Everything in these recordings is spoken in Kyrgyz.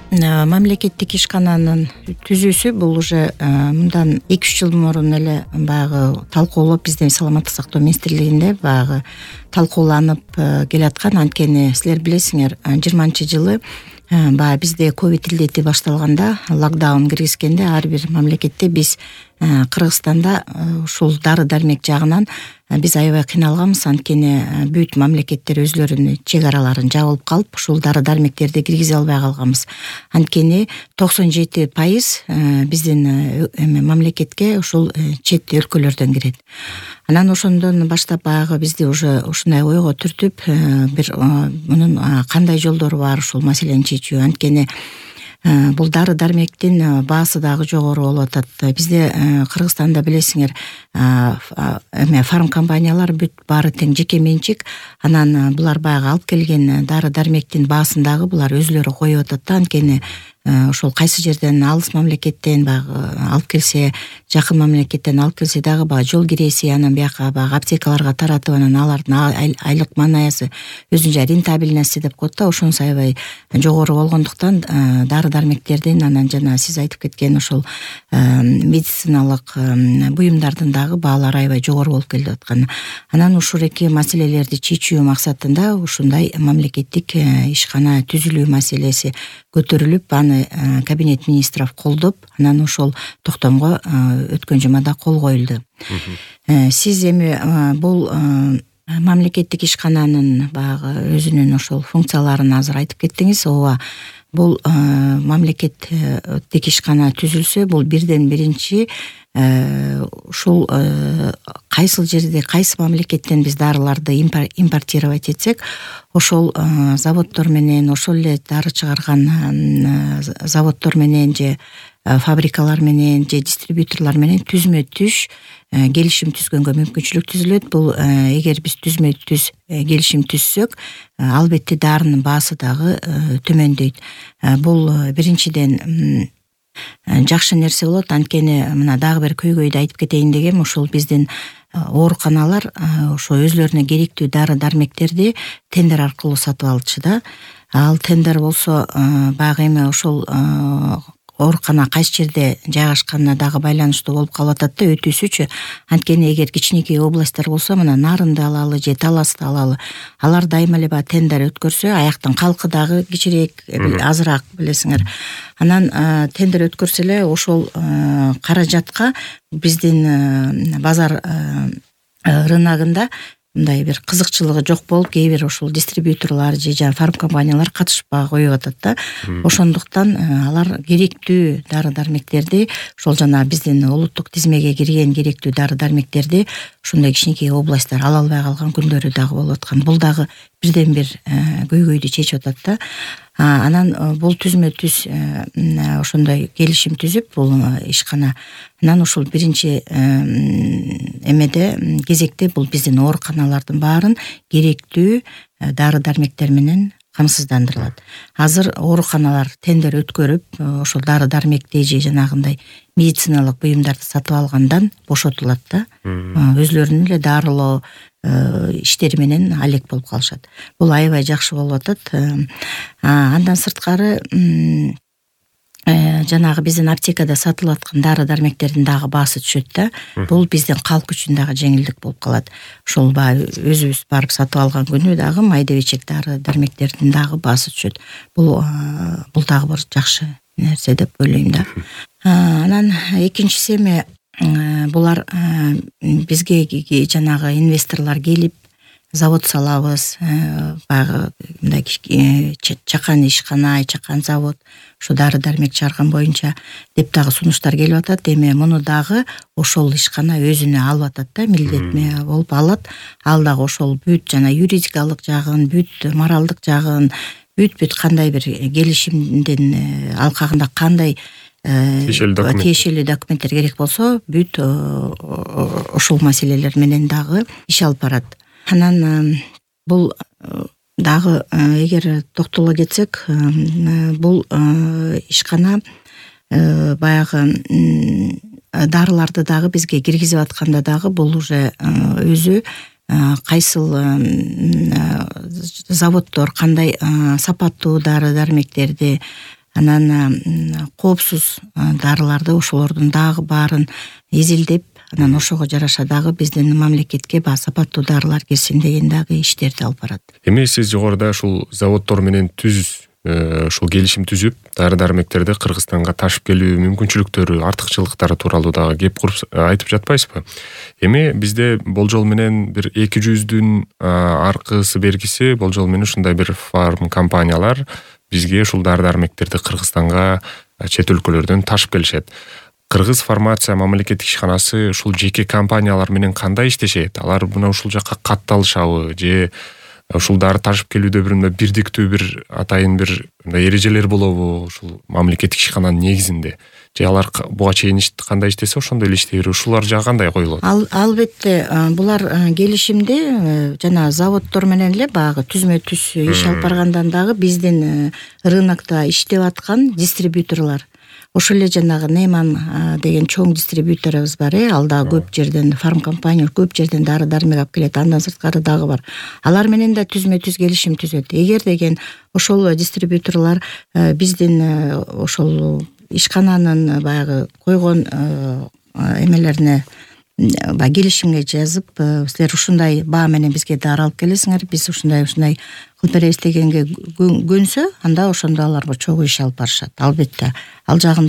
мамлекеттик ишкананын түзүүсү бул уже мындан 2-3 жыл мурун эле баягы талкуулоп биздин саламаттык сактоо министрлигинде баягы талкууланып келаткан. Анткени силер билесиңер, 20-жылы баягы бизде ковид илдети башталганда, локдаун киргизгенде ар бир мамлекетте биз Кыргызстанда ушул дары дармек жагынан биз аябай кыйналганбыз. Анткени бүт мамлекеттер өзлөрүнүн чек араларын жабылып калып, ушул дары дармектерди киргизе албай калганбыз. Анткени 97% биздин мамлекетке ушул чет өлкөлөрдөн кирет. Анан ошондон баштап баягы бизди уже ушундай ойго түртүп, бир мунун кандай жолдору бар ушул маселени чечүү. Анткени бул дары дармектин баасы дагы жогору болуп атат. Бизде Кыргызстанда билесиңер, фарм компаниялар бүт баары тең жеке менчик. Анан булар баягы алып келген дары дармектин баасын дагы булар өзлөрү коюп атат да. Анткени ошол кайсы жерден алыс мамлекеттен баягы алып келсе, жакын мамлекеттен алып келсе дагы баягы жол киреси, анан бияка баягы аптекаларга таратып, анан алардын айлык манаясы өзүнчө рентабельности деп коет да. Ошонусу аябай жогору болгондуктан дары дармектердин, анан жана сиз айтып кеткен ошол медициналык буюмдардын дагы баалары аябай жогору болуп келип аткан. Анан ушул эки маселелерди чечүү максатында ушундай мамлекеттик ишкана түзүлүү маселеси көтөрүлүп, аны кабинет министров колдоп, анан ошол токтомго өткөн жумада кол коюлду. Сиз эми бул мамлекеттик ишкананын баягы өзүнүн ошол функцияларын азыр айтып кеттиңиз. Ооба, бул мамлекеттик ишкана түзүлсө, бул бирден биринчи ушул кайсыл жерде, кайсы мамлекеттен биз дарыларды импортировать этсек, ошол заводдор менен, ошол эле дары чыгарган заводдор менен же фабрикалар менен же дистрибьюторлор менен түзмө-түз келишим түзгөнгө мүмкүнчүлүк түзүлөт. Бул эгер биз түзмө-түз келишим түзсөк, албетте дарынын баасы дагы төмөндөйт. Бул биринчиден жакшы нерсе болот. Анткени мына дагы бир көйгөйдү айтып кетейин дегем. Ошол биздин ооруканалар ошо өзлөрүнө керектүү дары дармектерди тендер аркылуу сатып алчу да. Ал тендер болсо баягы эми ошол оорукана кайсы жерде жайгашканына дагы байланыштуу болуп калып атат да, өтүүсүчү. Анткени эгер кичинекей областтар болсо, мына Нарынды алалы же Таласты алалы, алар дайыма эле баягы тендер өткөрсө, аяктын калкы дагы кичирээк, азыраак билесиңер. Анан тендер өткөрсө эле ошол каражатка биздин базар рыногунда мындай бир кызыкчылыгы жок болуп, кээ бир ошол дистрибьюторлор же фарм компаниялар катышпай коюп атат да. Ошондуктан алар керектүү дары дармектерди, ошол жана биздин улуттук тизмеге кирген керектүү дары дармектерди ушундай кичинекей областтар ала албай калган күндөрү дагы болуп аткан. Бул дагы бирден бир көйгөйдү чечип атат да. Анан бул түзмө-түз ошондой келишим түзүп, бул ишкана, анан ушул биринчи эмеде кезекте бул биздин ооруканалардын баарын керектүү дары дармектер менен камсыздандырылат. Азыр ооруканалар тендер өткөрүп, ошол дары дармекти же жанагындай медициналык буюмдарды сатып алгандан бошотулат да. Өзлөрүнүн эле дарылоо иштери менен алек болуп калышат. Бул аябай жакшы болуп атат. Андан сырткары жанагы биздин аптекада сатылып аткан дары дармектердин дагы баасы түшөт да. Бул биздин калк үчүн дагы жеңилдик болуп калат. Ошол баягы өзүбүз барып сатып алган күнү дагы майда-бечек дары дармектердин дагы баасы түшөт. Бул дагы бир жакшы нерсе деп ойлойм да. Анан экинчиси эми булар бизге жанагы инвесторлор келип, завод салабыз, баягы мындай чакан ишкана, чакан завод, ушу дары дармек чыгарган боюнча деп дагы сунуштар келип атат. Эми муну дагы ошол ишкана өзүнө алып атат да, милдетме болуп алат. Ал дагы ошол бүт жана юридикалык жагын, бүт моралдык жагын, бүт кандай бир келишимдин алкагында кандай тиешелүү документтер керек болсо, бүт ошол маселелер менен дагы иш алып барат. Анан бул дагы эгер токтоло кетсек, бул ишкана баягы дарыларды дагы бизге киргизип атканда дагы бул уже өзү кайсыл заводдор кандай сапаттуу дары дармектерди анан коопсуз дарыларды ошолордун дагы баарын изилдеп, анан ошого жараша дагы биздин мамлекетке сапаттуу дарылар кирсин деген дагы иштерди алып барат. Эми сиз жогоруда ушул заводдор менен ушул келишим түзүп, дары-дармектерди Кыргызстанга ташып келүү мүмкүнчүлүктөрү, артыкчылыктары тууралуу дагы кеп куруп айтып жатпайсызбы? Эми бизде болжол менен бир 200-дүн аркысы бергиси болжол менен ушундай бир фарм компаниялар бизге ушул дары-дармектерди Кыргызстанга чет өлкөлөрдөн ташып келишет. Кыргыз фармация мамлекеттик ишканасы ушул жеке компаниялар менен кандай иштешет? Алар мына ушул жакка катталышабы же ушул дары ташып келүүдө бирдиктүү бир атайын бир эрежелер болобу ушул мамлекеттик ишкананын негизинде? Же алар буга чейин кандай иштесе ошондой эле иштей берет? Ушулар жагы кандай коюлат? Албетте, булар келишимде жана заводдор менен эле багы түзмө-түз иш алып баргандан дагы биздин рынокто иштеп аткан дистрибьюторлор, ошол эле жанагы Нейман деген чоң дистрибьюторубуз бар. Ал да көп жерден фарм компания, көп жерден дары-дармек алып келет. Андан сырткары дагы бар. Алар менен да түзмө-түз келишим түзөт. Эгер деген ошол дистрибьюторлор биздин ошол ишкананын баягы койгон эмелерине келишимге жазып, силер ушундай баа менен бизге дары алып келесиңер, биз ушундай кылып беребиз дегенге көнсө, анда ошондо алар чогуу иш алып барышат. Албетте, ал жагы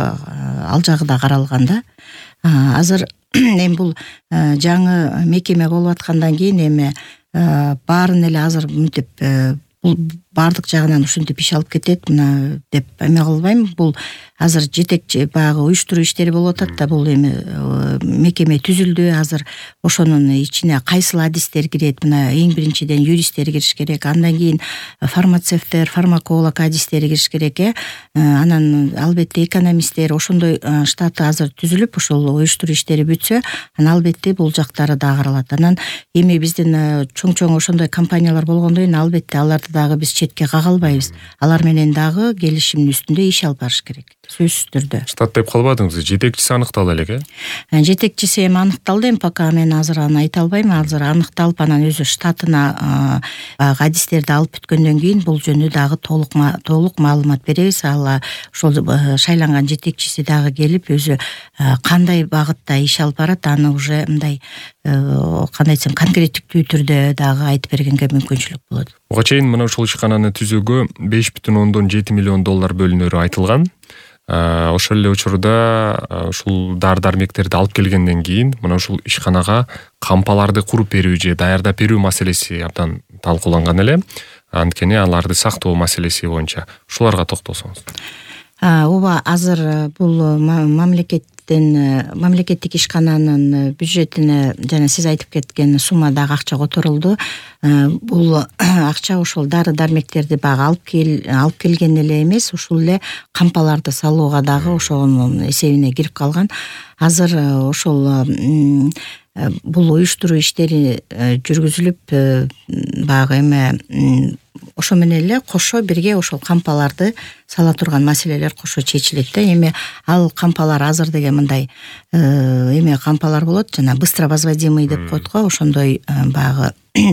да каралганда. Азыр эми бул жаңы мекеме болуп аткандан кийин эми баарын эле азыр мынтип бул бардык жагынан ушинтип иш алып кетет мына деп эме кылбайм. Бул азыр жетекчи баягы уюштуруу иштери болуп атат да, бул эми мекеме түзүлдү. Азыр ошонун ичине кайсыл адистер кирет? Мына эң биринчиден юристтер кириш керек, андан кийин фармацевттер, фармаколог адистери кириш керек. Анан албетте экономисттер, ошондой штаты азыр түзүлүп, ошол уюштуруу иштери бүтсө, анан албетте бул жактары да каралат. Анан эми биздин чоң ошондой компаниялар болгондон кийин албетте аларды дагы биз четке кага албайбыз. Алар менен дагы келишимдин үстүндө иш алып барыш керек. Сөзсүз түрдө. Штат деп калбадыңыз, жетекчиси аныкталды элек, Жетекчиси эми аныкталды, эми пока мен азыр аны айта албайм. Азыр аныкталып, анан өзү штатына адистерди алып бүткөндөн кийин бул жөнүндө дагы толук маалымат беребиз. Ал ошол шайланган жетекчиси дагы келип, өзү кандай багытта иш алып барат, аны уже мындай кандай десем конкреттиктүү түрдө дагы айтып бергенге мүмкүнчүлүк болот. Буга чейин мына ушул ишкананы түзүүгө 5,7 миллион доллар бөлүнөрү айтылган. Ошол эле учурда ушул дары-дармектерди алып келгенден кийин мына ушул ишканага кампаларды куруп берүү же даярдап берүү маселеси абдан талкууланган эле. Анткени аларды сактоо маселеси боюнча ушуларга токтолсоңуз. Ооба, азыр бул мамлекеттик ишкананын бюджетине жана сиз айтып кеткен суммадагы акча которулду. Бул акча ошол дары-дармектерди алып келген эле эмес, ушул эле кампаларды салууга дагы ошонун эсебине кирип калган. Азыр ошол бул уюштуруу иштери жүргүзүлүп, баягы эме ошо менен эле кошо бирге ошол кампаларды сала турган маселелер кошо чечилет да. Эми ал кампалар азыр деген мындай эме кампалар болот, жана быстро возводимый деп коет го, ошондой баягы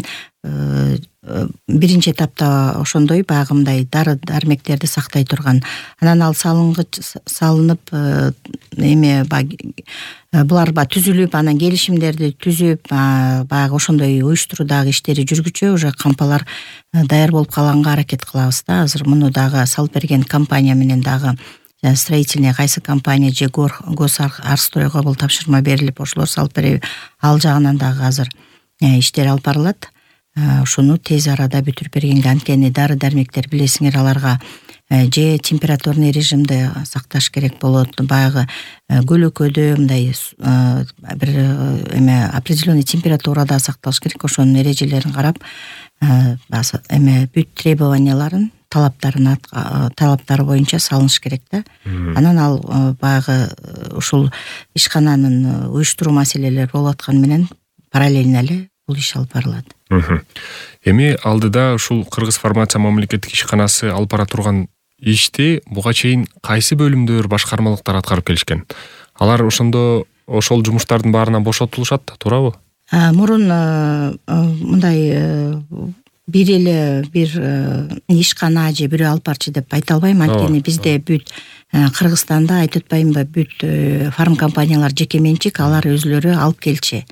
биринчи этапта ошондой баягы мындай дары-дармектерди сактай турган. Анан ал салынып эме булар түзүлүп, анан келишимдерди түзүп, баягы ошондой уюштуруудагы иштери жүргүчө уже кампалар даяр болуп калганга аракет кылабыз да. Азыр муну дагы салып берген компания менен дагы строительный кайсы компания же Госарстройго бул тапшырма берилип, ошолор салып берип, ал жагынан дагы азыр иштер алып барылат. Ушуну тез арада бүтүрүп бергенге, анткени дары-дармектер билесиңер, аларга же температурный режимде сакташ керек болот, баягы көлөкөдө мындай бир эме определенный температурада сакталыш керек. Ошонун эрежелерин карап, эме бүт требованияларын, талаптары боюнча салыныш керек да. Анан ал баягы ушул ишкананын уюштуруу маселелери болуп атканы менен параллельно эле бул иш алып барылат. Эми алдыда ушул Кыргыз фармация мамлекеттик ишканасы алып бара турган ишти буга чейин кайсы бөлүмдөр, башкармалыктар аткарып келишкен? Алар ошондо ошол жумуштардын баарынан бошотулушат да, туурабы? Мурун мындай бир эле бир ишкана же бирөө алып барчы деп айта албайм. Анткени бизде бүт Кыргызстанда айтып атпаймынбы, бүт фарм компаниялар жеке менчик, алар өзлөрү алып келчи.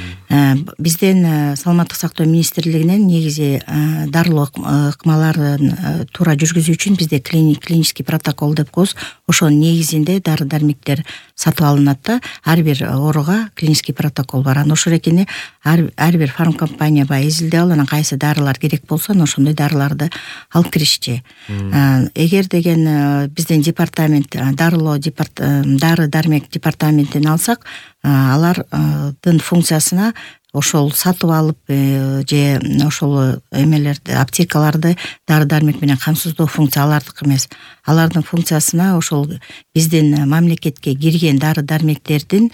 Бизден саламаттык сактоо министрлигинен негизи дарылоо ыкмаларын туура жүргүзүү үчүн бизде клинический протокол деп коебуз. Ошонун негизинде дары дармектер сатып алынат да, ар бир ооруга клинический протокол бар. Анан ошол экени ар бир фарм компания баягы изилдеп алып, анан кайсы дарылар керек болсо ошондой дарыларды алып киришчи. Эгер деген бизден департамент дары дармек департаментин алсак, алардын функциясына ошол сатып алып же ошол эмелерди, аптекаларды дары дармек менен камсыздоо функция алардык эмес. Алардын функциясына ошол биздин мамлекетке кирген дары дармектердин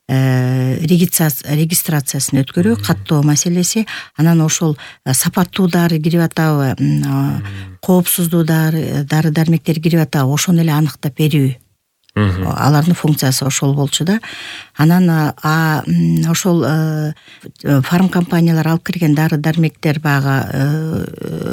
регистрациясын өткөрүү, каттоо маселеси. Анан ошол сапаттуу дары кирип атабы, коопсуздуу дары дармектер кирип атабы, ошону эле аныктап берүү. Алардын функциясы ошол болчу да. Анан ошол фарм компаниялар алып кирген дары дармектер баягы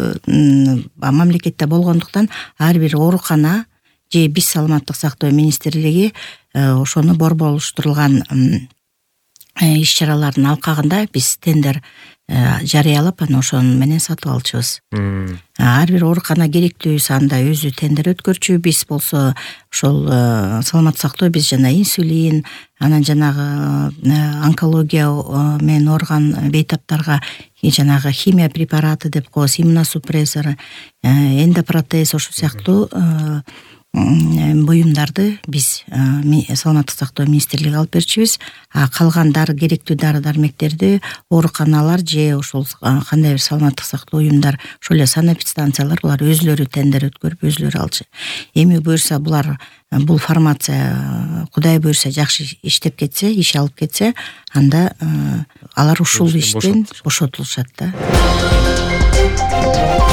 мамлекетте болгондуктан ар бир оорукана же биз саламаттык сактоо министрлиги ошону борборуштурулган иш-чаралардын алкагында биз тендер жарыялап, анан ошону менен сатып алчубуз. Ар бир оорукана керектүү санда өзү тендер өткөрчү. Биз болсо ошол саламаттык сактоо, биз жана инсулин, анан жанагы онкология менен ооруган бейтаптарга жанагы химия препараты деп коебуз, иммуносупрессор, эндопротез, ошол сыяктуу буюмдарды биз саламаттык сактоо министрлиги алып берчүбүз. Калган керектүү дары дармектерди ооруканалар же ошол кандай бир саламаттык сактоо уюмдар, ошол эле санэпидстанциялар, булар өзлөрү тендер өткөрүп өзлөрү алчу. Эми буюрса бул формация Кудай буюрса жакшы иштеп кетсе, иш алып кетсе, анда алар ушул иштен бошотулушат да.